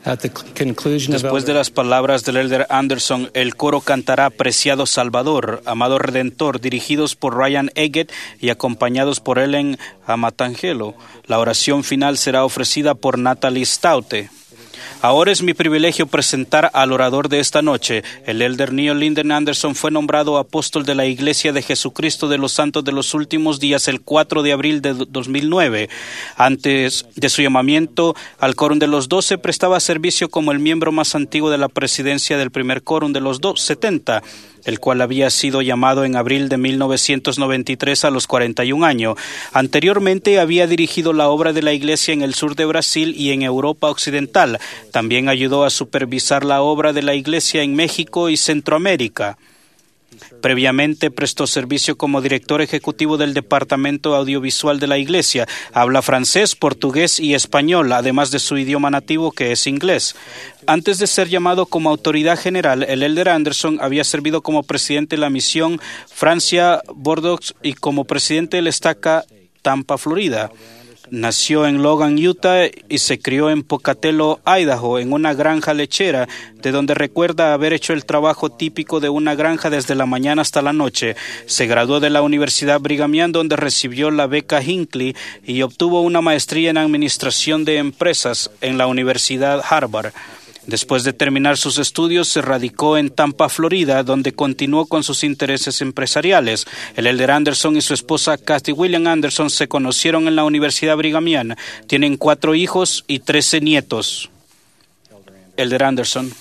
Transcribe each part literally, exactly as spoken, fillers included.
Después de las palabras del Elder Anderson, el coro cantará Preciado Salvador, Amado Redentor, dirigidos por Ryan Eggett y acompañados por Ellen Amatangelo. La oración final será ofrecida por Natalie Staute. Ahora es mi privilegio presentar al orador de esta noche. El Elder Neil Linden Anderson fue nombrado apóstol de la Iglesia de Jesucristo de los Santos de los Últimos Días el cuatro de abril de dos mil nueve. Antes de su llamamiento al Quórum de los Doce, prestaba servicio como el miembro más antiguo de la presidencia del primer Quórum de los setenta, el cual había sido llamado en abril de mil novecientos noventa y tres a los cuarenta y un años. Anteriormente había dirigido la obra de la Iglesia en el sur de Brasil y en Europa Occidental. También ayudó a supervisar la obra de la Iglesia en México y Centroamérica. Previamente prestó servicio como director ejecutivo del Departamento Audiovisual de la Iglesia. Habla francés, portugués y español, además de su idioma nativo, que es inglés. Antes de ser llamado como autoridad general, el Elder Anderson había servido como presidente de la misión Francia-Bordeaux y como presidente del Estaca Tampa, Florida. Nació en Logan, Utah, y se crió en Pocatello, Idaho, en una granja lechera, de donde recuerda haber hecho el trabajo típico de una granja desde la mañana hasta la noche. Se graduó de la Universidad Brigham Young, donde recibió la beca Hinckley y obtuvo una maestría en Administración de Empresas en la Universidad Harvard. Después de terminar sus estudios, se radicó en Tampa, Florida, donde continuó con sus intereses empresariales. El Elder Anderson y su esposa Kathy William Anderson se conocieron en la Universidad Brigham Young. Tienen cuatro hijos y trece nietos. Elder Anderson.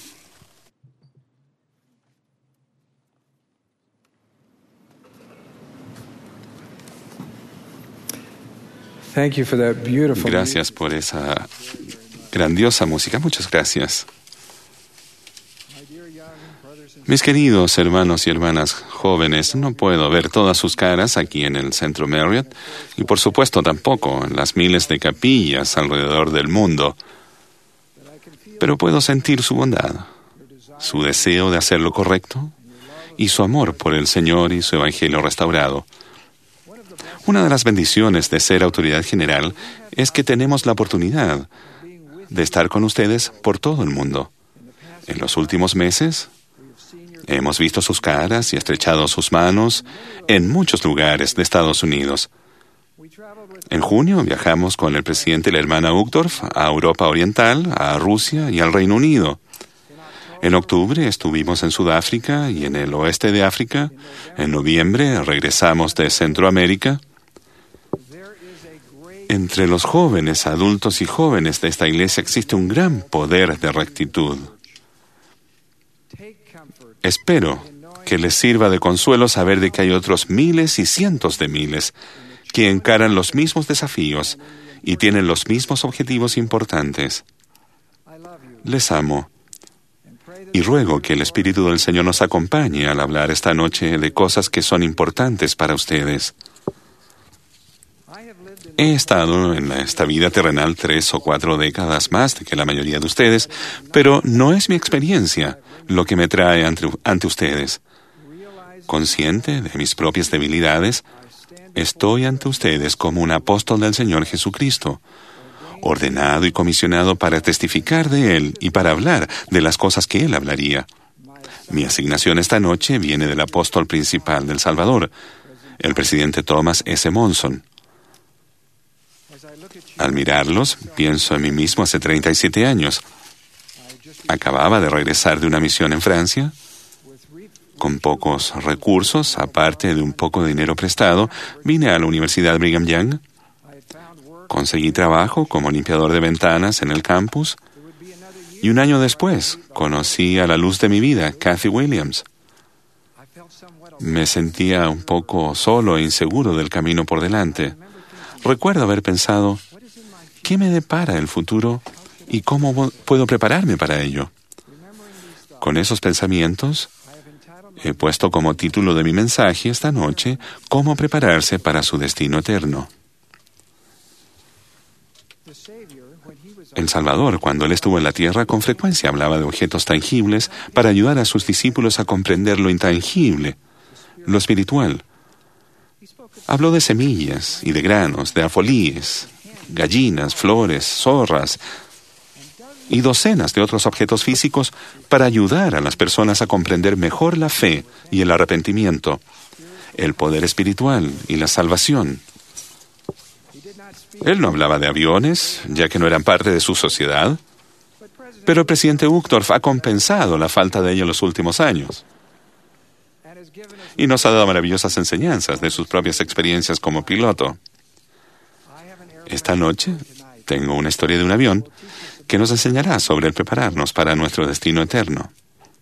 Gracias por esa grandiosa música. Muchas gracias. Mis queridos hermanos y hermanas jóvenes, no puedo ver todas sus caras aquí en el Centro Marriott y por supuesto tampoco en las miles de capillas alrededor del mundo, pero puedo sentir su bondad, su deseo de hacer lo correcto y su amor por el Señor y su Evangelio restaurado. Una de las bendiciones de ser autoridad general es que tenemos la oportunidad de estar con ustedes por todo el mundo. En los últimos meses, hemos visto sus caras y estrechado sus manos en muchos lugares de Estados Unidos. En junio viajamos con el presidente y la hermana Uchtdorf a Europa Oriental, a Rusia y al Reino Unido. En octubre estuvimos en Sudáfrica y en el oeste de África. En noviembre regresamos de Centroamérica. Entre los jóvenes, adultos y jóvenes de esta iglesia existe un gran poder de rectitud. Espero que les sirva de consuelo saber de que hay otros miles y cientos de miles que encaran los mismos desafíos y tienen los mismos objetivos importantes. Les amo y ruego que el Espíritu del Señor nos acompañe al hablar esta noche de cosas que son importantes para ustedes. He estado en esta vida terrenal tres o cuatro décadas más que la mayoría de ustedes, pero no es mi experiencia lo que me trae ante, ante ustedes. Consciente de mis propias debilidades, estoy ante ustedes como un apóstol del Señor Jesucristo, ordenado y comisionado para testificar de Él y para hablar de las cosas que Él hablaría. Mi asignación esta noche viene del apóstol principal del Salvador, el presidente Thomas S. Monson. Al mirarlos, pienso en mí mismo hace treinta y siete años. Acababa de regresar de una misión en Francia, con pocos recursos, aparte de un poco de dinero prestado, vine a la Universidad Brigham Young. Conseguí trabajo como limpiador de ventanas en el campus y un año después conocí a la luz de mi vida, Kathy Williams. Me sentía un poco solo e inseguro del camino por delante. Recuerdo haber pensado, ¿qué me depara el futuro y cómo puedo prepararme para ello? Con esos pensamientos, he puesto como título de mi mensaje esta noche, ¿Cómo prepararse para su destino eterno? El Salvador, cuando Él estuvo en la tierra, con frecuencia hablaba de objetos tangibles para ayudar a sus discípulos a comprender lo intangible, lo espiritual. Habló de semillas y de granos, de afolíes, gallinas, flores, zorras y docenas de otros objetos físicos para ayudar a las personas a comprender mejor la fe y el arrepentimiento, el poder espiritual y la salvación. Él no hablaba de aviones, ya que no eran parte de su sociedad, pero el presidente Uchtdorf ha compensado la falta de ello en los últimos años y nos ha dado maravillosas enseñanzas de sus propias experiencias como piloto. Esta noche tengo una historia de un avión que nos enseñará sobre el prepararnos para nuestro destino eterno.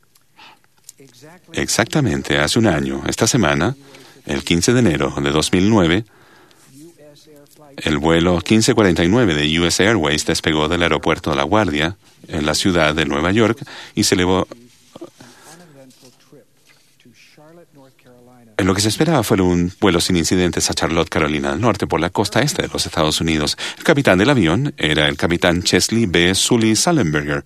Exactamente hace un año, esta semana, el quince de enero de dos mil nueve, el vuelo quince cuarenta y nueve de U S Airways despegó del aeropuerto de La Guardia, en la ciudad de Nueva York, y se elevó. En lo que se esperaba fue un vuelo sin incidentes a Charlotte, Carolina del Norte, por la costa este de los Estados Unidos. El capitán del avión era el capitán Chesley B. Sully Sullenberger,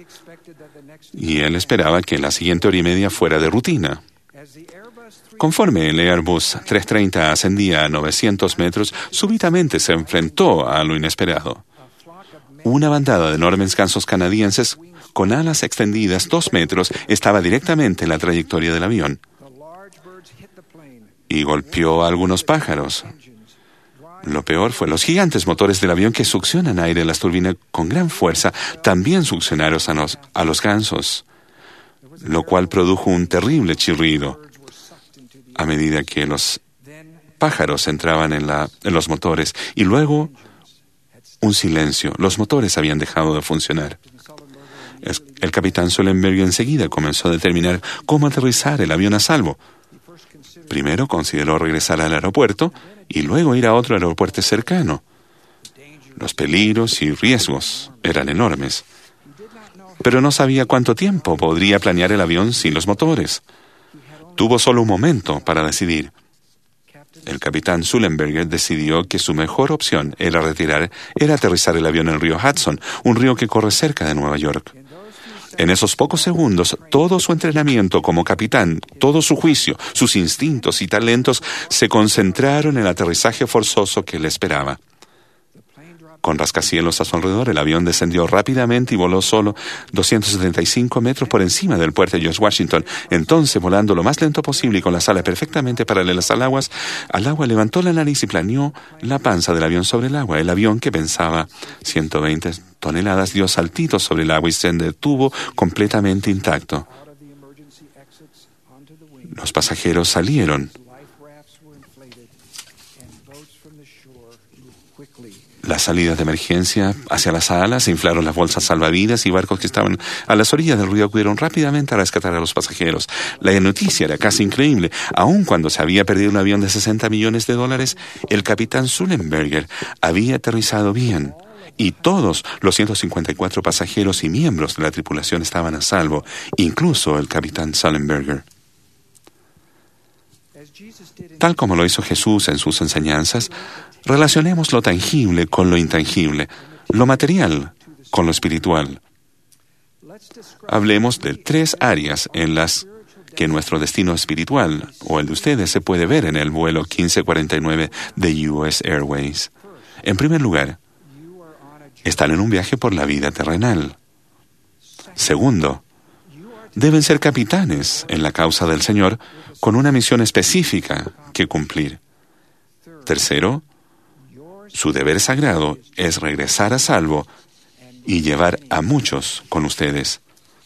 y él esperaba que la siguiente hora y media fuera de rutina. Conforme el Airbus trescientos treinta ascendía a novecientos metros, súbitamente se enfrentó a lo inesperado. Una bandada de enormes gansos canadienses con alas extendidas dos metros estaba directamente en la trayectoria del avión y golpeó a algunos pájaros. Lo peor fue los gigantes motores del avión que succionan aire en las turbinas con gran fuerza, también succionaron a los, a los gansos, lo cual produjo un terrible chirrido a medida que los pájaros entraban en, la, en los motores, y luego un silencio. Los motores habían dejado de funcionar. El capitán Sullenberger enseguida comenzó a determinar cómo aterrizar el avión a salvo. Primero consideró regresar al aeropuerto y luego ir a otro aeropuerto cercano. Los peligros y riesgos eran enormes, pero no sabía cuánto tiempo podría planear el avión sin los motores. Tuvo solo un momento para decidir. El capitán Sullenberger decidió que su mejor opción era retirar, era aterrizar el avión en el río Hudson, un río que corre cerca de Nueva York. En esos pocos segundos, todo su entrenamiento como capitán, todo su juicio, sus instintos y talentos se concentraron en el aterrizaje forzoso que le esperaba. Con rascacielos a su alrededor, el avión descendió rápidamente y voló solo doscientos setenta y cinco metros por encima del puerto de George Washington. Entonces, volando lo más lento posible y con las alas perfectamente paralelas al agua, al agua levantó la nariz y planeó la panza del avión sobre el agua. El avión, que pensaba ciento veinte toneladas, dio saltitos sobre el agua y se detuvo completamente intacto. Los pasajeros salieron. Las salidas de emergencia hacia las alas se inflaron las bolsas salvavidas y barcos que estaban a las orillas del río acudieron rápidamente a rescatar a los pasajeros. La noticia era casi increíble. Aun cuando se había perdido un avión de sesenta millones de dólares, el capitán Sullenberger había aterrizado bien y todos los ciento cincuenta y cuatro pasajeros y miembros de la tripulación estaban a salvo, incluso el capitán Sullenberger. Tal como lo hizo Jesús en sus enseñanzas, relacionemos lo tangible con lo intangible, lo material con lo espiritual. Hablemos de tres áreas en las que nuestro destino espiritual, o el de ustedes, se puede ver en el vuelo quince cuarenta y nueve de U S Airways. En primer lugar, están en un viaje por la vida terrenal. Segundo, deben ser capitanes en la causa del Señor con una misión específica que cumplir. Tercero, su deber sagrado es regresar a salvo y llevar a muchos con ustedes.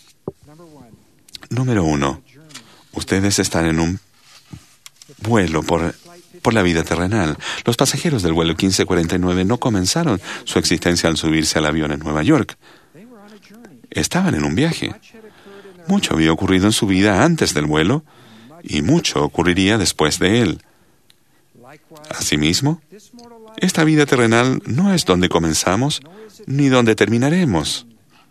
Número uno, ustedes están en un vuelo por, por la vida terrenal. Los pasajeros del vuelo quince cuarenta y nueve no comenzaron su existencia al subirse al avión en Nueva York. Estaban en un viaje. Mucho había ocurrido en su vida antes del vuelo y mucho ocurriría después de él. Asimismo, esta vida terrenal no es donde comenzamos ni donde terminaremos.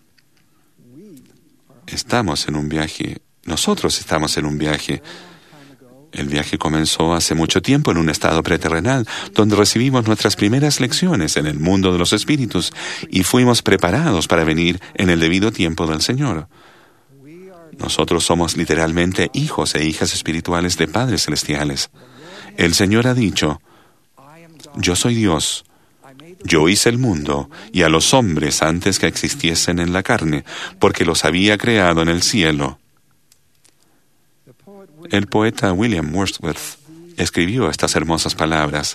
Estamos en un viaje. Nosotros estamos en un viaje. El viaje comenzó hace mucho tiempo en un estado preterrenal, donde recibimos nuestras primeras lecciones en el mundo de los espíritus y fuimos preparados para venir en el debido tiempo del Señor. Nosotros somos literalmente hijos e hijas espirituales de padres celestiales. El Señor ha dicho: yo soy Dios. Yo hice el mundo y a los hombres antes que existiesen en la carne, porque los había creado en el cielo. El poeta William Wordsworth escribió estas hermosas palabras.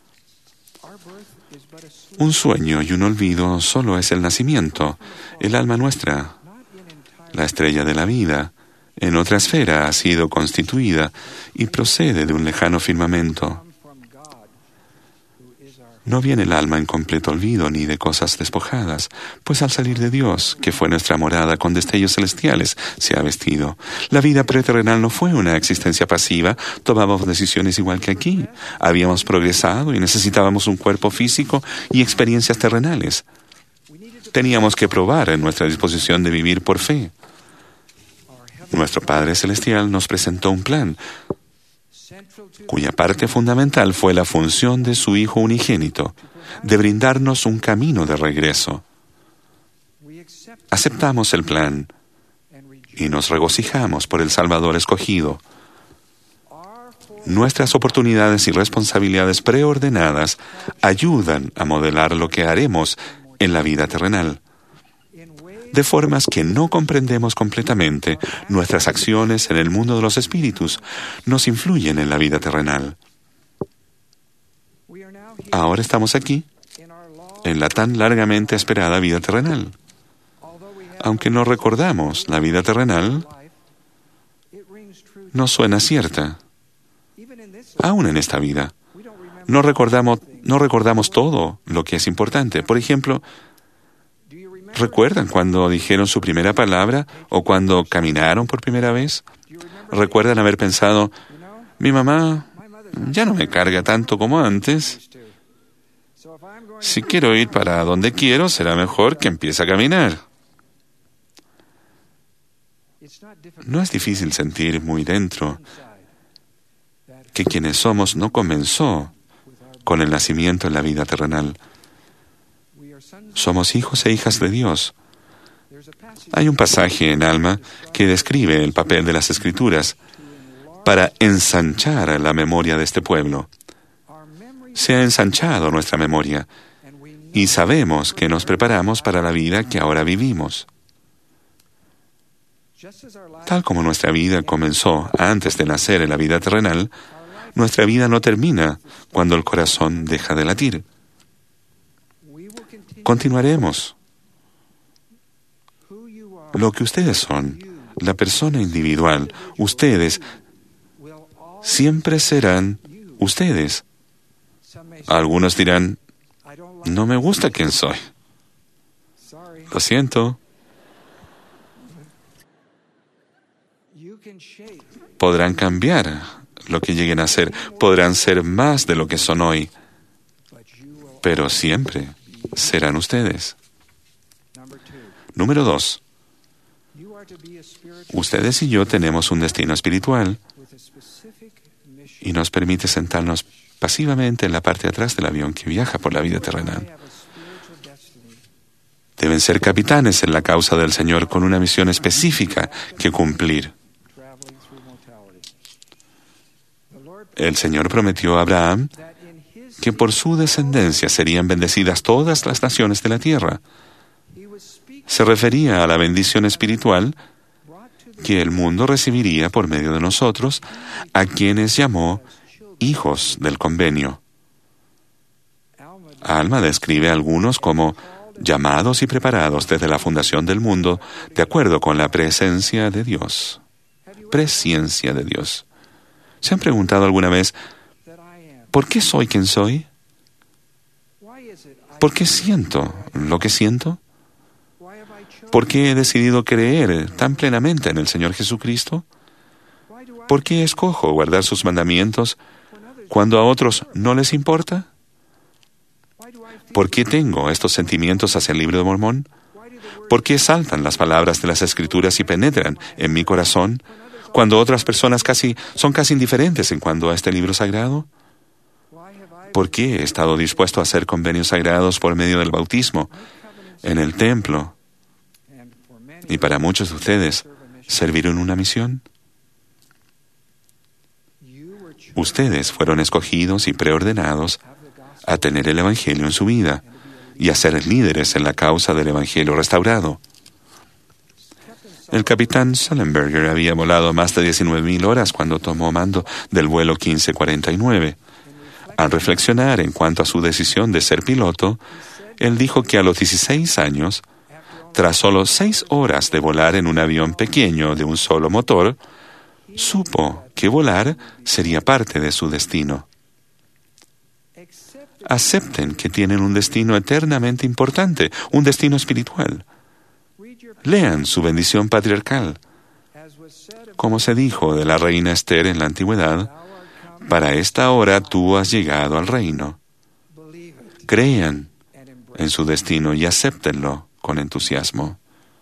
Un sueño y un olvido solo es el nacimiento, el alma nuestra, la estrella de la vida, en otra esfera ha sido constituida y procede de un lejano firmamento. No viene el alma en completo olvido ni de cosas despojadas, pues al salir de Dios, que fue nuestra morada con destellos celestiales, se ha vestido. La vida preterrenal no fue una existencia pasiva, tomábamos decisiones igual que aquí. Habíamos progresado y necesitábamos un cuerpo físico y experiencias terrenales. Teníamos que probar en nuestra disposición de vivir por fe. Nuestro Padre Celestial nos presentó un plan, cuya parte fundamental fue la función de su Hijo unigénito, de brindarnos un camino de regreso. Aceptamos el plan y nos regocijamos por el Salvador escogido. Nuestras oportunidades y responsabilidades preordenadas ayudan a modelar lo que haremos en la vida terrenal. De formas que no comprendemos completamente, nuestras acciones en el mundo de los espíritus nos influyen en la vida terrenal. Ahora estamos aquí, en la tan largamente esperada vida terrenal. Aunque no recordamos la vida terrenal, nos suena cierta. Aún en esta vida, no recordamos, no recordamos todo lo que es importante. Por ejemplo, ¿recuerdan cuando dijeron su primera palabra o cuando caminaron por primera vez? ¿Recuerdan haber pensado, mi mamá ya no me carga tanto como antes? Si quiero ir para donde quiero, será mejor que empiece a caminar. No es difícil sentir muy dentro que quienes somos no comenzó con el nacimiento en la vida terrenal. Somos hijos e hijas de Dios. Hay un pasaje en Alma que describe el papel de las Escrituras para ensanchar la memoria de este pueblo. Se ha ensanchado nuestra memoria y sabemos que nos preparamos para la vida que ahora vivimos. Tal como nuestra vida comenzó antes de nacer en la vida terrenal, nuestra vida no termina cuando el corazón deja de latir. Continuaremos. Lo que ustedes son, la persona individual, ustedes, siempre serán ustedes. Algunos dirán, no me gusta quién soy. Lo siento. Podrán cambiar lo que lleguen a ser, podrán ser más de lo que son hoy, pero siempre serán ustedes. Número dos. Ustedes y yo tenemos un destino espiritual y nos permite sentarnos pasivamente en la parte de atrás del avión que viaja por la vida terrenal. Deben ser capitanes en la causa del Señor con una misión específica que cumplir. El Señor prometió a Abraham que por su descendencia serían bendecidas todas las naciones de la tierra. Se refería a la bendición espiritual que el mundo recibiría por medio de nosotros, a quienes llamó hijos del convenio. Alma describe a algunos como llamados y preparados desde la fundación del mundo, de acuerdo con la presencia de Dios. Presciencia de Dios. ¿Se han preguntado alguna vez, ¿por qué soy quien soy? ¿Por qué siento lo que siento? ¿Por qué he decidido creer tan plenamente en el Señor Jesucristo? ¿Por qué escojo guardar sus mandamientos cuando a otros no les importa? ¿Por qué tengo estos sentimientos hacia el libro de Mormón? ¿Por qué saltan las palabras de las Escrituras y penetran en mi corazón cuando otras personas casi son casi indiferentes en cuanto a este libro sagrado? ¿Por qué he estado dispuesto a hacer convenios sagrados por medio del bautismo en el templo? Y para muchos de ustedes, servir en una misión. Ustedes fueron escogidos y preordenados a tener el Evangelio en su vida y a ser líderes en la causa del Evangelio restaurado. El capitán Sullenberger había volado más de diecinueve mil horas cuando tomó mando del vuelo quince cuarenta y nueve. Al reflexionar en cuanto a su decisión de ser piloto, él dijo que a los dieciséis años, tras solo seis horas de volar en un avión pequeño de un solo motor, supo que volar sería parte de su destino. Acepten que tienen un destino eternamente importante, un destino espiritual. Lean su bendición patriarcal. Como se dijo de la reina Esther en la antigüedad, para esta hora tú has llegado al reino. Crean en su destino y acéptenlo con entusiasmo.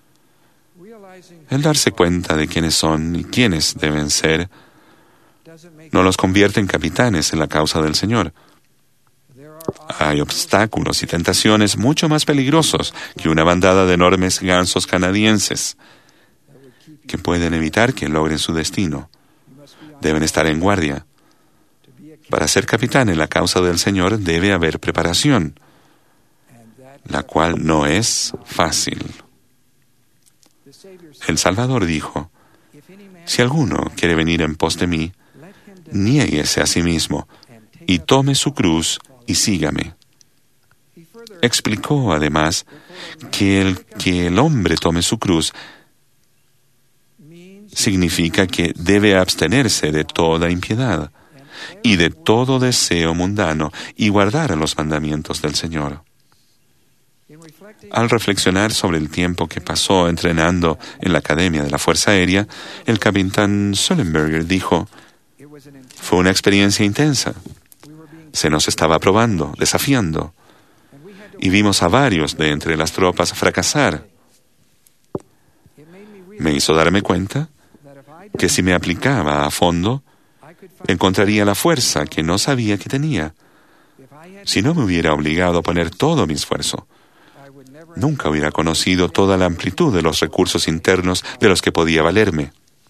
El darse cuenta de quiénes son y quiénes deben ser no los convierte en capitanes en la causa del Señor. Hay obstáculos y tentaciones mucho más peligrosos que una bandada de enormes gansos canadienses que pueden evitar que logren su destino. Deben estar en guardia. Para ser capitán en la causa del Señor debe haber preparación, la cual no es fácil. El Salvador dijo, si alguno quiere venir en pos de mí, niéguese a sí mismo y tome su cruz y sígame. Explicó además que el que el hombre tome su cruz significa que debe abstenerse de toda impiedad y de todo deseo mundano y guardar los mandamientos del Señor. Al reflexionar sobre el tiempo que pasó entrenando en la Academia de la Fuerza Aérea, el capitán Sullenberger dijo, fue una experiencia intensa. Se nos estaba probando, desafiando, y vimos a varios de entre las tropas fracasar. Me hizo darme cuenta que si me aplicaba a fondo, encontraría la fuerza que no sabía que tenía. Si no me hubiera obligado a poner todo mi esfuerzo, nunca hubiera conocido toda la amplitud de los recursos internos de los que podía valerme.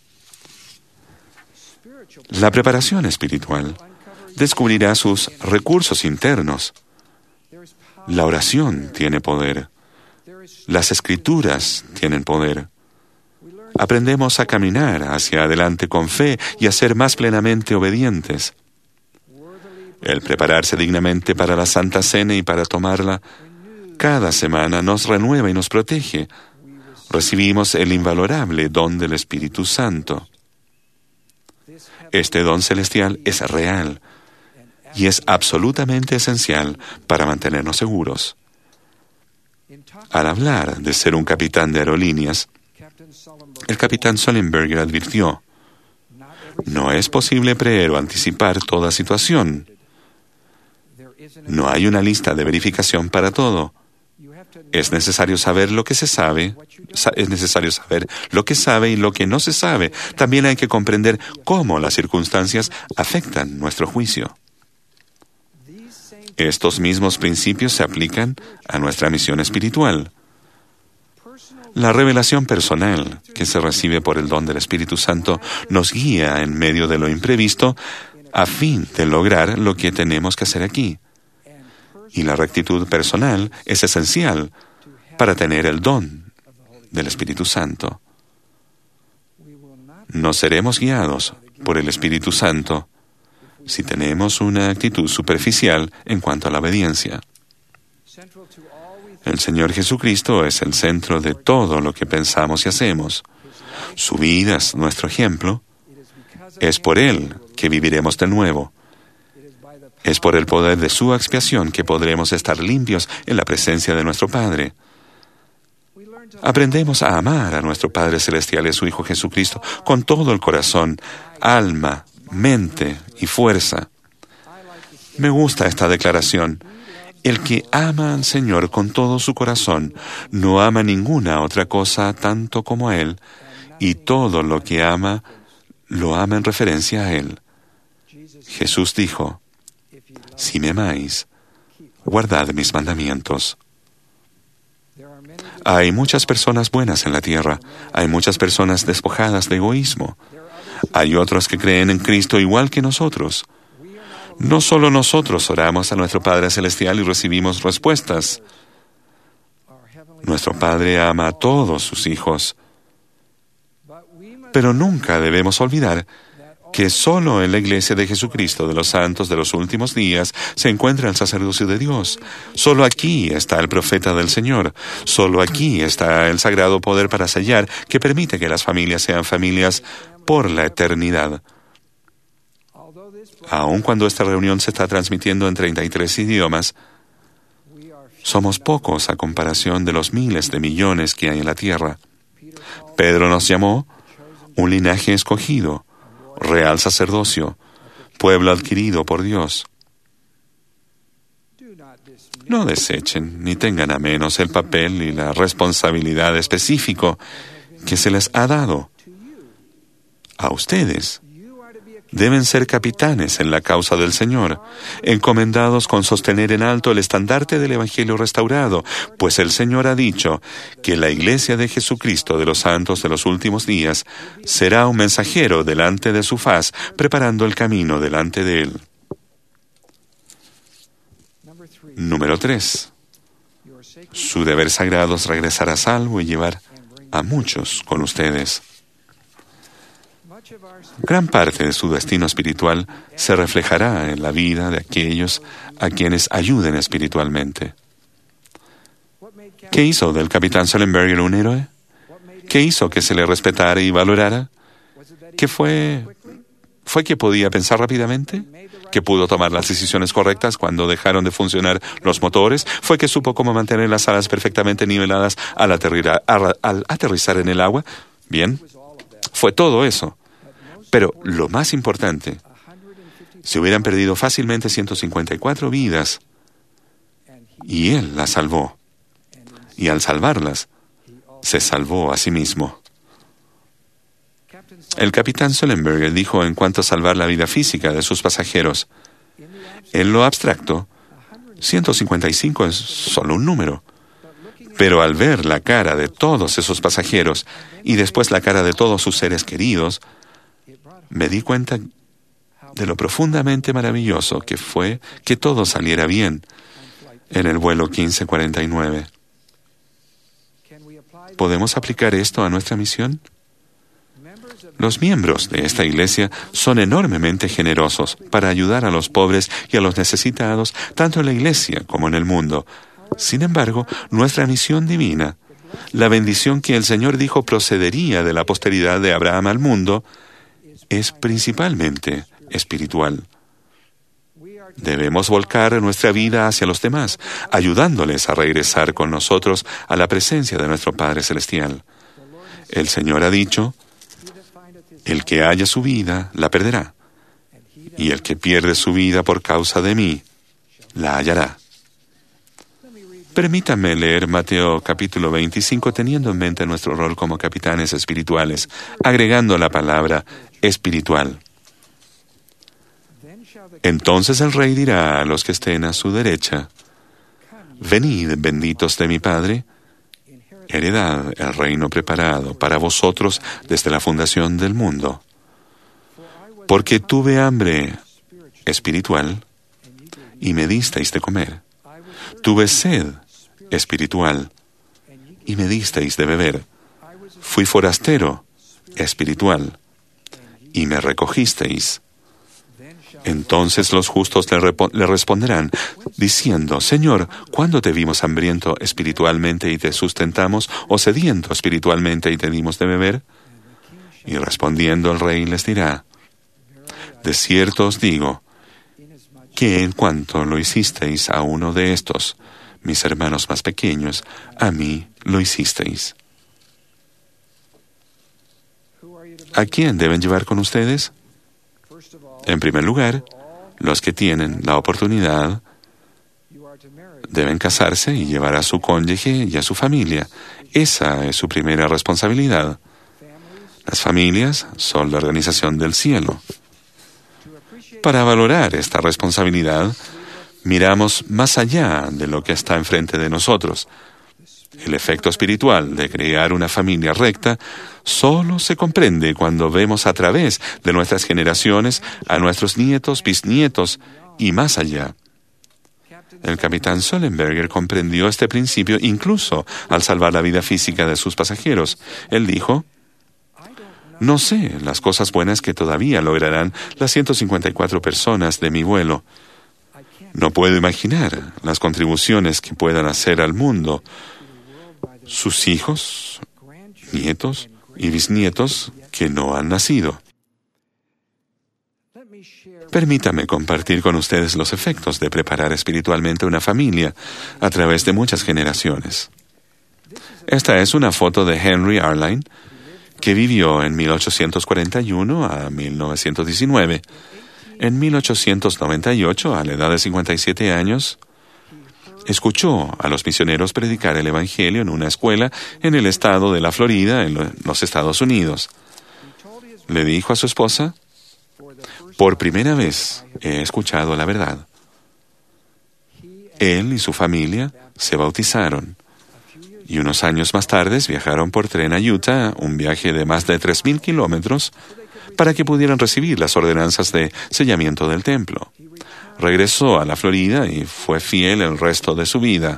La preparación espiritual descubrirá sus recursos internos. La oración tiene poder. Las escrituras tienen poder. Aprendemos a caminar hacia adelante con fe y a ser más plenamente obedientes. El prepararse dignamente para la Santa Cena y para tomarla cada semana nos renueva y nos protege. Recibimos el invalorable don del Espíritu Santo. Este don celestial es real y es absolutamente esencial para mantenernos seguros. Al hablar de ser un capitán de aerolíneas, el capitán Sullenberger advirtió, no es posible prever o anticipar toda situación. No hay una lista de verificación para todo. Es necesario saber lo que se sabe, es necesario saber lo que sabe y lo que no se sabe. También hay que comprender cómo las circunstancias afectan nuestro juicio. Estos mismos principios se aplican a nuestra misión espiritual. La revelación personal que se recibe por el don del Espíritu Santo nos guía en medio de lo imprevisto a fin de lograr lo que tenemos que hacer aquí. Y la rectitud personal es esencial para tener el don del Espíritu Santo. No seremos guiados por el Espíritu Santo si tenemos una actitud superficial en cuanto a la obediencia. El Señor Jesucristo es el centro de todo lo que pensamos y hacemos. Su vida es nuestro ejemplo. Es por Él que viviremos de nuevo. Es por el poder de su expiación que podremos estar limpios en la presencia de nuestro Padre. Aprendemos a amar a nuestro Padre Celestial y a su Hijo Jesucristo con todo el corazón, alma, mente y fuerza. Me gusta esta declaración. El que ama al Señor con todo su corazón no ama ninguna otra cosa tanto como a Él, y todo lo que ama lo ama en referencia a Él. Jesús dijo, si me amáis, guardad mis mandamientos. Hay muchas personas buenas en la tierra, hay muchas personas despojadas de egoísmo, hay otros que creen en Cristo igual que nosotros. No solo nosotros oramos a nuestro Padre Celestial y recibimos respuestas. Nuestro Padre ama a todos sus hijos. Pero nunca debemos olvidar que solo en la Iglesia de Jesucristo de los Santos de los Últimos Días se encuentra el sacerdocio de Dios. Solo aquí está el profeta del Señor. Solo aquí está el sagrado poder para sellar que permite que las familias sean familias por la eternidad. Aun cuando esta reunión se está transmitiendo en treinta y tres idiomas, somos pocos a comparación de los miles de millones que hay en la tierra. Pedro nos llamó un linaje escogido, real sacerdocio, pueblo adquirido por Dios. No desechen ni tengan a menos el papel y la responsabilidad específico que se les ha dado a ustedes. Deben ser capitanes en la causa del Señor, encomendados con sostener en alto el estandarte del Evangelio restaurado, pues el Señor ha dicho que la Iglesia de Jesucristo de los Santos de los Últimos Días será un mensajero delante de su faz, preparando el camino delante de Él. Número tres. Su deber sagrado es regresar a salvo y llevar a muchos con ustedes. Gran parte de su destino espiritual se reflejará en la vida de aquellos a quienes ayuden espiritualmente. ¿Qué hizo del capitán Sullenberger un héroe? ¿Qué hizo que se le respetara y valorara? ¿Qué fue? ¿Fue que podía pensar rápidamente? ¿Que pudo tomar las decisiones correctas cuando dejaron de funcionar los motores? ¿Fue que supo cómo mantener las alas perfectamente niveladas al aterrizar, al aterrizar en el agua? Bien, fue todo eso. Pero lo más importante, se hubieran perdido fácilmente ciento cincuenta y cuatro vidas y él las salvó. Y al salvarlas, se salvó a sí mismo. El capitán Sullenberger dijo en cuanto a salvar la vida física de sus pasajeros, en lo abstracto, ciento cincuenta y cinco es solo un número. Pero al ver la cara de todos esos pasajeros y después la cara de todos sus seres queridos, me di cuenta de lo profundamente maravilloso que fue que todo saliera bien en el vuelo quince cuarenta y nueve. ¿Podemos aplicar esto a nuestra misión? Los miembros de esta iglesia son enormemente generosos para ayudar a los pobres y a los necesitados, tanto en la iglesia como en el mundo. Sin embargo, nuestra misión divina, la bendición que el Señor dijo procedería de la posteridad de Abraham al mundo, es principalmente espiritual. Debemos volcar nuestra vida hacia los demás, ayudándoles a regresar con nosotros a la presencia de nuestro Padre Celestial. El Señor ha dicho, el que haya su vida, la perderá, y el que pierde su vida por causa de mí, la hallará. Permítanme leer Mateo capítulo veinticinco teniendo en mente nuestro rol como capitanes espirituales, agregando la palabra espiritual. Entonces el rey dirá a los que estén a su derecha, venid, benditos de mi Padre, heredad el reino preparado para vosotros desde la fundación del mundo. Porque tuve hambre espiritual y me disteis de comer. Tuve sed espiritual y me disteis de beber. Fui forastero espiritual y me recogisteis. Entonces los justos le, le responderán, diciendo, Señor, ¿cuándo te vimos hambriento espiritualmente y te sustentamos, o sediento espiritualmente y te dimos de beber? Y respondiendo el rey les dirá, de cierto os digo, que en cuanto lo hicisteis a uno de estos, mis hermanos más pequeños, a mí lo hicisteis. ¿A quién deben llevar con ustedes? En primer lugar, los que tienen la oportunidad deben casarse y llevar a su cónyuge y a su familia. Esa es su primera responsabilidad. Las familias son la organización del cielo. Para valorar esta responsabilidad, miramos más allá de lo que está enfrente de nosotros. El efecto espiritual de crear una familia recta solo se comprende cuando vemos a través de nuestras generaciones a nuestros nietos, bisnietos y más allá. El capitán Sullenberger comprendió este principio incluso al salvar la vida física de sus pasajeros. Él dijo: no sé las cosas buenas que todavía lograrán las ciento cincuenta y cuatro personas de mi vuelo. No puedo imaginar las contribuciones que puedan hacer al mundo sus hijos, nietos y bisnietos que no han nacido. Permítame compartir con ustedes los efectos de preparar espiritualmente una familia a través de muchas generaciones. Esta es una foto de Henry Arline, que vivió en mil ochocientos cuarenta y uno a mil novecientos diecinueve. En mil ochocientos noventa y ocho, a la edad de cincuenta y siete años, escuchó a los misioneros predicar el Evangelio en una escuela en el estado de la Florida, en los Estados Unidos. Le dijo a su esposa: por primera vez he escuchado la verdad. Él y su familia se bautizaron, y unos años más tarde viajaron por tren a Utah, un viaje de más de tres mil kilómetros, para que pudieran recibir las ordenanzas de sellamiento del templo. Regresó a la Florida y fue fiel el resto de su vida.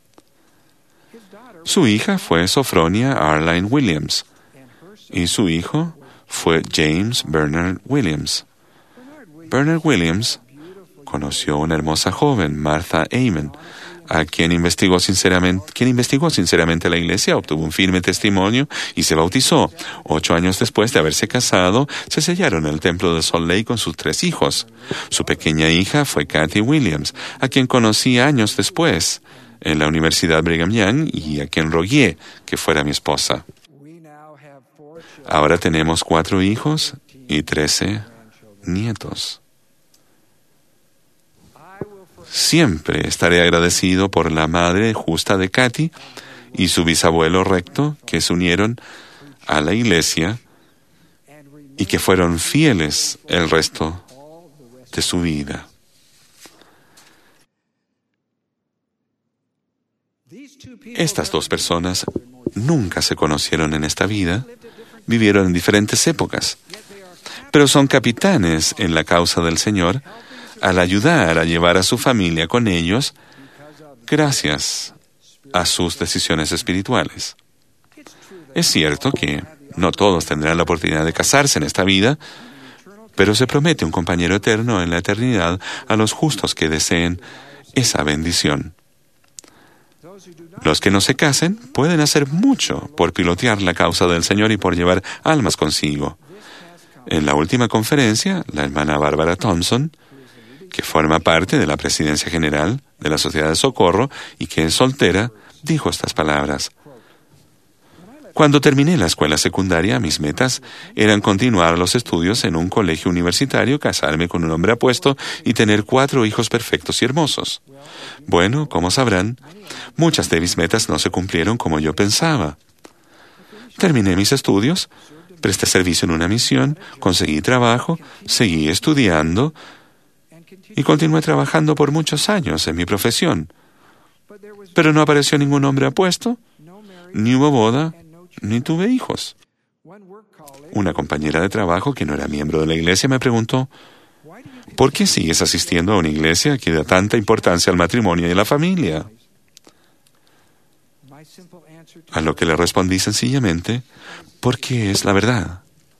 Su hija fue Sophronia Arline Williams, y su hijo fue James Bernard Williams. Bernard Williams conoció a una hermosa joven, Martha Amen, a quien investigó sinceramente, quien investigó sinceramente la iglesia, obtuvo un firme testimonio y se bautizó. Ocho años después de haberse casado, se sellaron en el templo de Salt Lake con sus tres hijos. Su pequeña hija fue Kathy Williams, a quien conocí años después en la Universidad Brigham Young y a quien rogué que fuera mi esposa. Ahora tenemos cuatro hijos y trece nietos. Siempre estaré agradecido por la madre justa de Kathy y su bisabuelo recto, que se unieron a la iglesia y que fueron fieles el resto de su vida. Estas dos personas nunca se conocieron en esta vida, vivieron en diferentes épocas, pero son capitanes en la causa del Señor al ayudar a llevar a su familia con ellos gracias a sus decisiones espirituales. Es cierto que no todos tendrán la oportunidad de casarse en esta vida, pero se promete un compañero eterno en la eternidad a los justos que deseen esa bendición. Los que no se casen pueden hacer mucho por pilotear la causa del Señor y por llevar almas consigo. En la última conferencia, la hermana Bárbara Thompson, que forma parte de la Presidencia General de la Sociedad de Socorro y que es soltera, dijo estas palabras: cuando terminé la escuela secundaria, mis metas eran continuar los estudios en un colegio universitario, casarme con un hombre apuesto y tener cuatro hijos perfectos y hermosos. Bueno, como sabrán, muchas de mis metas no se cumplieron como yo pensaba. Terminé mis estudios, presté servicio en una misión, conseguí trabajo, seguí estudiando y continué trabajando por muchos años en mi profesión. Pero no apareció ningún hombre apuesto, ni hubo boda, ni tuve hijos. Una compañera de trabajo que no era miembro de la iglesia me preguntó: ¿por qué sigues asistiendo a una iglesia que da tanta importancia al matrimonio y a la familia? A lo que le respondí sencillamente: porque es la verdad.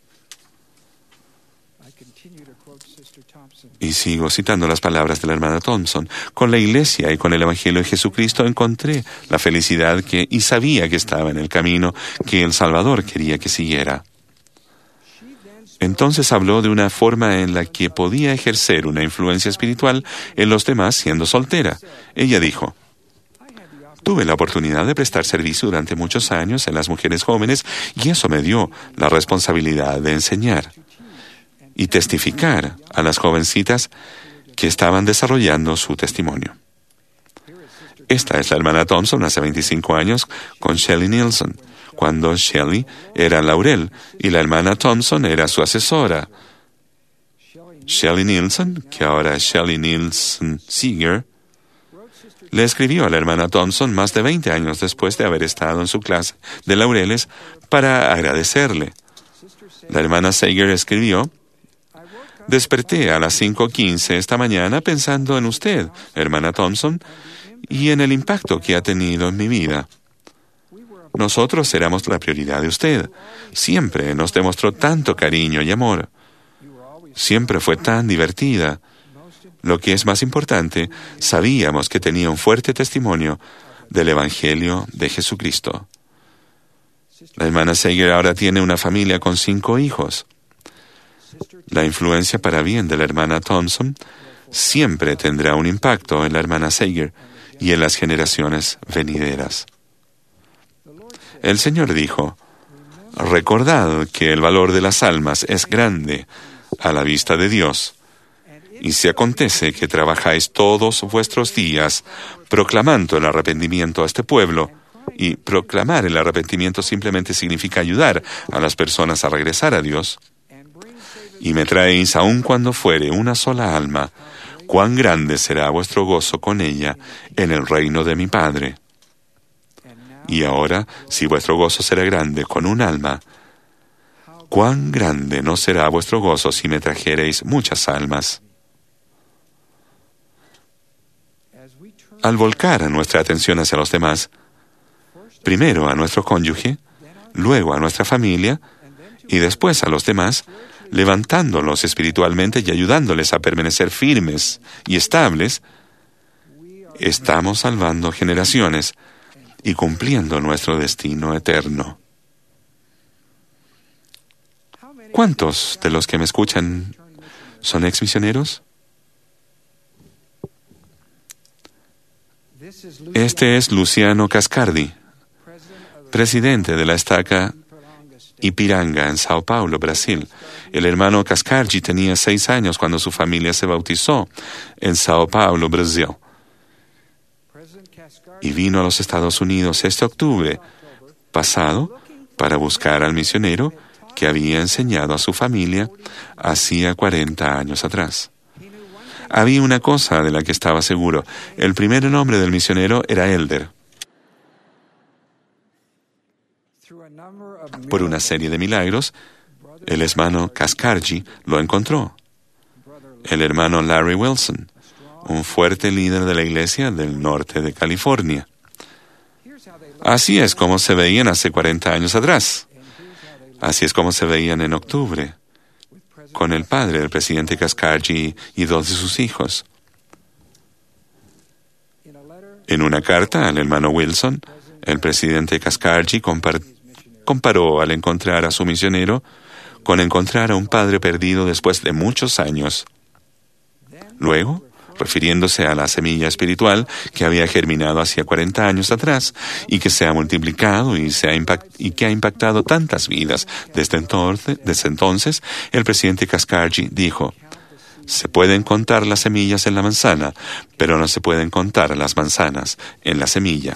Y sigo citando las palabras de la hermana Thompson: con la iglesia y con el Evangelio de Jesucristo encontré la felicidad que, y sabía que estaba en el camino que el Salvador quería que siguiera. Entonces habló de una forma en la que podía ejercer una influencia espiritual en los demás siendo soltera. Ella dijo: tuve la oportunidad de prestar servicio durante muchos años en las mujeres jóvenes y eso me dio la responsabilidad de enseñar y testificar a las jovencitas que estaban desarrollando su testimonio. Esta es la hermana Thompson hace veinticinco años con Shelley Nielsen, cuando Shelley era Laurel y la hermana Thompson era su asesora. Shelley Nielsen, que ahora es Shelley Nielsen Seeger, le escribió a la hermana Thompson más de veinte años después de haber estado en su clase de laureles para agradecerle. La hermana Seeger escribió: Desperté a las cinco quince esta mañana pensando en usted, hermana Thompson, y en el impacto que ha tenido en mi vida. Nosotros éramos la prioridad de usted. Siempre nos demostró tanto cariño y amor. Siempre fue tan divertida. Lo que es más importante, sabíamos que tenía un fuerte testimonio del Evangelio de Jesucristo. La hermana Sager ahora tiene una familia con cinco hijos. La influencia para bien de la hermana Thompson siempre tendrá un impacto en la hermana Sager y en las generaciones venideras. El Señor dijo, recordad que el valor de las almas es grande a la vista de Dios. Y si acontece que trabajáis todos vuestros días proclamando el arrepentimiento a este pueblo, y proclamar el arrepentimiento simplemente significa ayudar a las personas a regresar a Dios, y me traéis aun cuando fuere una sola alma, cuán grande será vuestro gozo con ella en el reino de mi Padre. Y ahora, si vuestro gozo será grande con un alma, cuán grande no será vuestro gozo si me trajereis muchas almas. Al volcar nuestra atención hacia los demás, primero a nuestro cónyuge, luego a nuestra familia y después a los demás, levantándolos espiritualmente y ayudándoles a permanecer firmes y estables, estamos salvando generaciones y cumpliendo nuestro destino eterno. ¿Cuántos de los que me escuchan son exmisioneros? Este es Luciano Cascardi, presidente de la estaca Ipiranga en Sao Paulo, Brasil. El hermano Cascardi tenía seis años cuando su familia se bautizó en Sao Paulo, Brasil. Y vino a los Estados Unidos este octubre pasado para buscar al misionero que había enseñado a su familia hacía cuarenta años atrás. Había una cosa de la que estaba seguro. El primer nombre del misionero era Elder. Por una serie de milagros, el hermano Cascardi lo encontró. El hermano Larry Wilson, un fuerte líder de la iglesia del norte de California. Así es como se veían hace cuarenta años atrás. Así es como se veían en octubre, con el padre del presidente Cascardi y dos de sus hijos. En una carta al hermano Wilson, el presidente Cascardi comparó al encontrar a su misionero con encontrar a un padre perdido después de muchos años. Luego, refiriéndose a la semilla espiritual que había germinado hacía cuarenta años atrás y que se ha multiplicado y, se ha impact- y que ha impactado tantas vidas desde entonces, desde entonces, el presidente Cascardi dijo, se pueden contar las semillas en la manzana, pero no se pueden contar las manzanas en la semilla.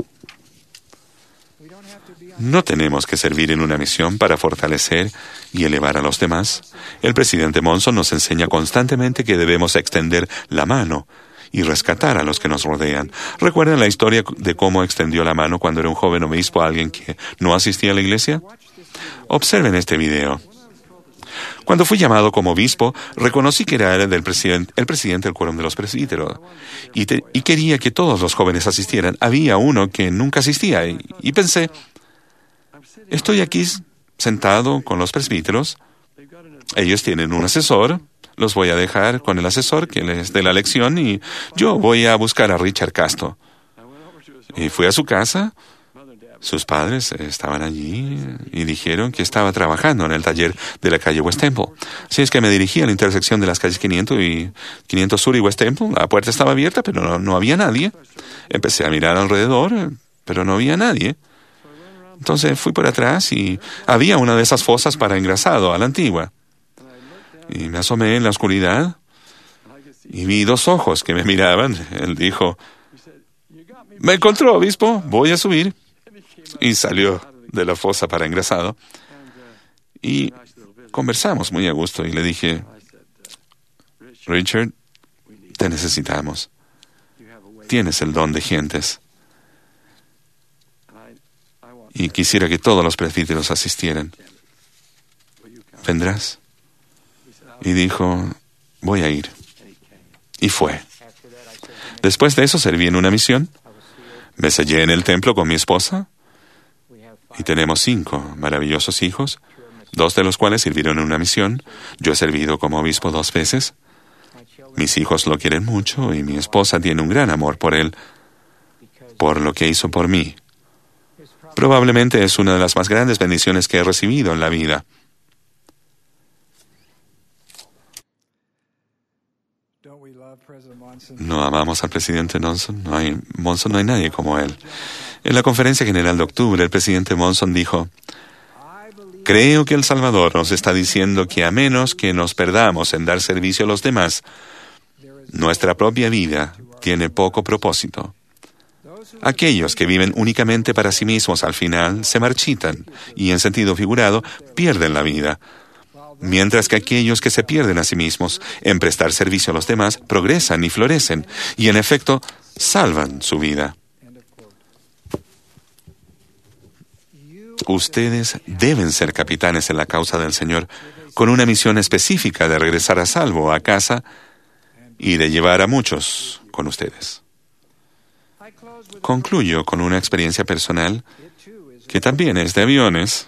No tenemos que servir en una misión para fortalecer y elevar a los demás. El presidente Monson nos enseña constantemente que debemos extender la mano y rescatar a los que nos rodean. ¿Recuerdan la historia de cómo extendió la mano cuando era un joven obispo a alguien que no asistía a la iglesia? Observen este video. Cuando fui llamado como obispo, reconocí que era del presidente, el presidente del quórum de los presbíteros y, te, y quería que todos los jóvenes asistieran. Había uno que nunca asistía y, y pensé, estoy aquí sentado con los presbíteros, ellos tienen un asesor, los voy a dejar con el asesor que les dé la lección y yo voy a buscar a Richard Casto. Y fui a su casa, sus padres estaban allí y dijeron que estaba trabajando en el taller de la calle West Temple. Así es que me dirigí a la intersección de las calles quinientos y quinientos Sur y West Temple. La puerta estaba abierta, pero no, no había nadie. Empecé a mirar alrededor, pero no había nadie. Entonces fui por atrás y había una de esas fosas para engrasado a la antigua. Y me asomé en la oscuridad y vi dos ojos que me miraban. Él dijo, me encontró, obispo, voy a subir. Y salió de la fosa para engrasado. Y conversamos muy a gusto y le dije, Richard, te necesitamos. Tienes el don de gentes. Y quisiera que todos los presbíteros asistieran. ¿Vendrás? Y dijo, voy a ir. Y fue. Después de eso serví en una misión. Me sellé en el templo con mi esposa. Y tenemos cinco maravillosos hijos, dos de los cuales sirvieron en una misión. Yo he servido como obispo dos veces. Mis hijos lo quieren mucho y mi esposa tiene un gran amor por él, por lo que hizo por mí. Probablemente es una de las más grandes bendiciones que he recibido en la vida. ¿No amamos al presidente Monson? No hay, Monson no hay nadie como él. En la conferencia general de octubre, el presidente Monson dijo, creo que El Salvador nos está diciendo que a menos que nos perdamos en dar servicio a los demás, nuestra propia vida tiene poco propósito. Aquellos que viven únicamente para sí mismos al final se marchitan y, en sentido figurado, pierden la vida, mientras que aquellos que se pierden a sí mismos en prestar servicio a los demás progresan y florecen y, en efecto, salvan su vida. Ustedes deben ser capitanes en la causa del Señor, con una misión específica de regresar a salvo a casa y de llevar a muchos con ustedes. Concluyo con una experiencia personal que también es de aviones.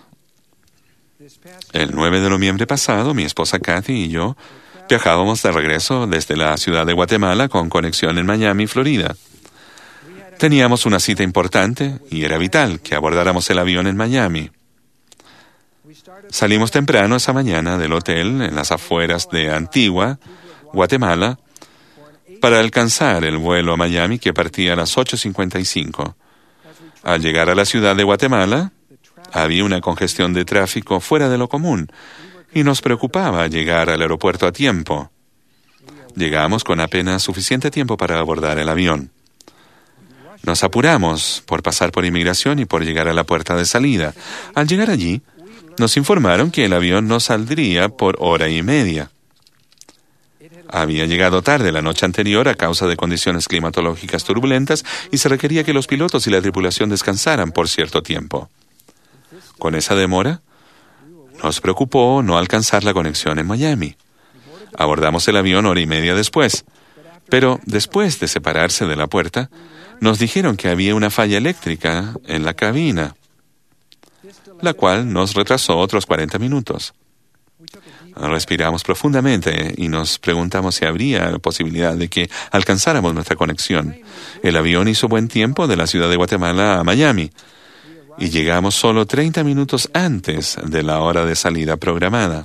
El nueve de noviembre pasado, mi esposa Kathy y yo viajábamos de regreso desde la ciudad de Guatemala con conexión en Miami, Florida. Teníamos una cita importante y era vital que abordáramos el avión en Miami. Salimos temprano esa mañana del hotel en las afueras de Antigua, Guatemala, para alcanzar el vuelo a Miami que partía a las ocho cincuenta y cinco. Al llegar a la ciudad de Guatemala, había una congestión de tráfico fuera de lo común y nos preocupaba llegar al aeropuerto a tiempo. Llegamos con apenas suficiente tiempo para abordar el avión. Nos apuramos por pasar por inmigración y por llegar a la puerta de salida. Al llegar allí, nos informaron que el avión no saldría por hora y media. Había llegado tarde la noche anterior a causa de condiciones climatológicas turbulentas y se requería que los pilotos y la tripulación descansaran por cierto tiempo. Con esa demora, nos preocupó no alcanzar la conexión en Miami. Abordamos el avión hora y media después, pero después de separarse de la puerta, nos dijeron que había una falla eléctrica en la cabina, la cual nos retrasó otros cuarenta minutos. Respiramos profundamente y nos preguntamos si habría posibilidad de que alcanzáramos nuestra conexión. El avión hizo buen tiempo de la ciudad de Guatemala a Miami y llegamos solo treinta minutos antes de la hora de salida programada.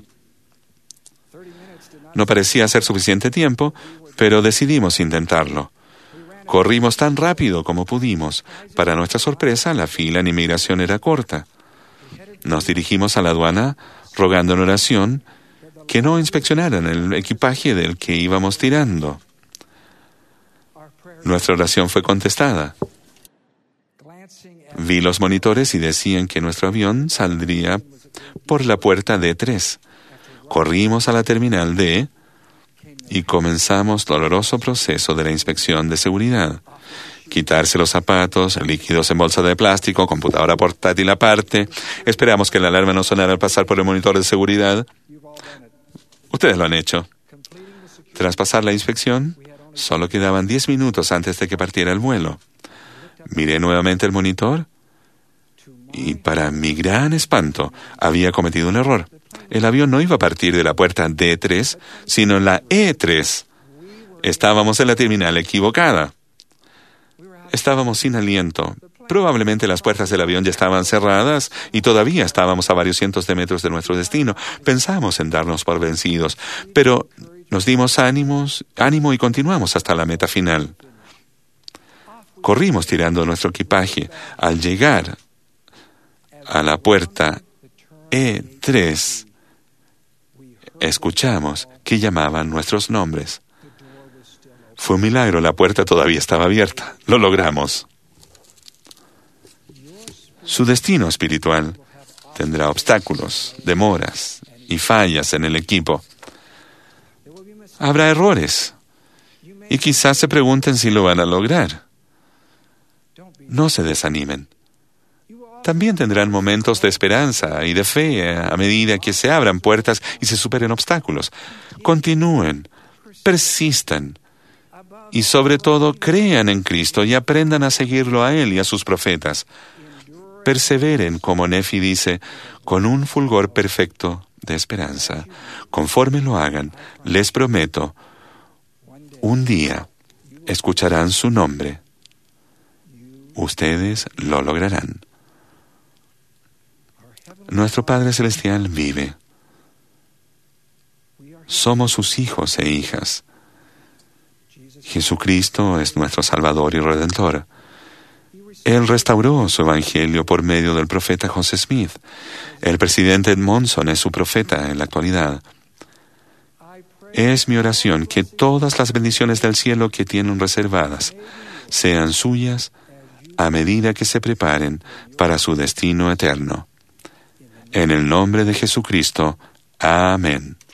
No parecía ser suficiente tiempo, pero decidimos intentarlo. Corrimos tan rápido como pudimos. Para nuestra sorpresa, la fila en inmigración era corta. Nos dirigimos a la aduana rogando en oración que no inspeccionaran el equipaje del que íbamos tirando. Nuestra oración fue contestada. Vi los monitores y decían que nuestro avión saldría por la puerta D tres. Corrimos a la terminal D y comenzamos el doloroso proceso de la inspección de seguridad. Quitarse los zapatos, líquidos en bolsa de plástico, computadora portátil aparte. Esperamos que la alarma no sonara al pasar por el monitor de seguridad. Ustedes lo han hecho. Tras pasar la inspección, solo quedaban diez minutos antes de que partiera el vuelo. Miré nuevamente el monitor y, para mi gran espanto, había cometido un error. El avión no iba a partir de la puerta D tres, sino en la E tres. Estábamos en la terminal equivocada. Estábamos sin aliento. Probablemente las puertas del avión ya estaban cerradas y todavía estábamos a varios cientos de metros de nuestro destino. Pensamos en darnos por vencidos, pero nos dimos ánimos, ánimo y continuamos hasta la meta final. Corrimos tirando nuestro equipaje. Al llegar a la puerta E tres, escuchamos que llamaban nuestros nombres. Fue un milagro, la puerta todavía estaba abierta. Lo logramos. Su destino espiritual tendrá obstáculos, demoras y fallas en el equipo. Habrá errores y quizás se pregunten si lo van a lograr. No se desanimen. también tendrán momentos de esperanza y de fe a medida que se abran puertas y se superen obstáculos. Continúen, persistan y sobre todo crean en Cristo y aprendan a seguirlo a Él y a sus profetas. Perseveren, como Nefi dice, con un fulgor perfecto de esperanza. Conforme lo hagan, les prometo, un día escucharán su nombre. Ustedes lo lograrán. Nuestro Padre Celestial vive. Somos sus hijos e hijas. Jesucristo es nuestro Salvador y Redentor. Él restauró su evangelio por medio del profeta José Smith. El presidente Ed Monson es su profeta en la actualidad. Es mi oración que todas las bendiciones del cielo que tienen reservadas sean suyas a medida que se preparen para su destino eterno. En el nombre de Jesucristo. Amén.